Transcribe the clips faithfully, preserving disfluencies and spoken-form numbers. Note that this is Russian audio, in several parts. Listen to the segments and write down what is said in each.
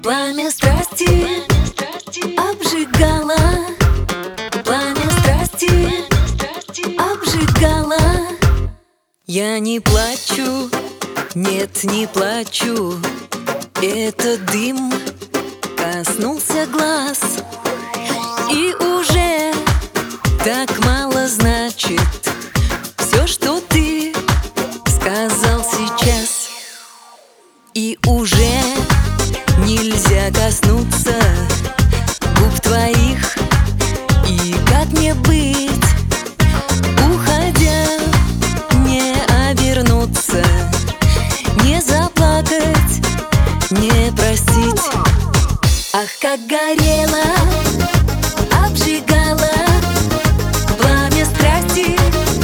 Пламя страсти обжигало, пламя страсти обжигало. Я не плачу, нет, не плачу. Этот дым коснулся глаз, и уже так мало значит все, что ты сказал сейчас. И уже нельзя коснуться губ твоих. И как мне быть, уходя, не обернуться, не заплакать, не простить? Ах, как горело, обжигало пламя страсти,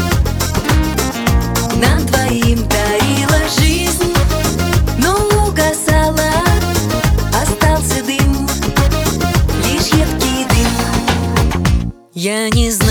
нам двоим дарила жизнь, но угасала, остался дым, лишь едкий дым. Я не знаю,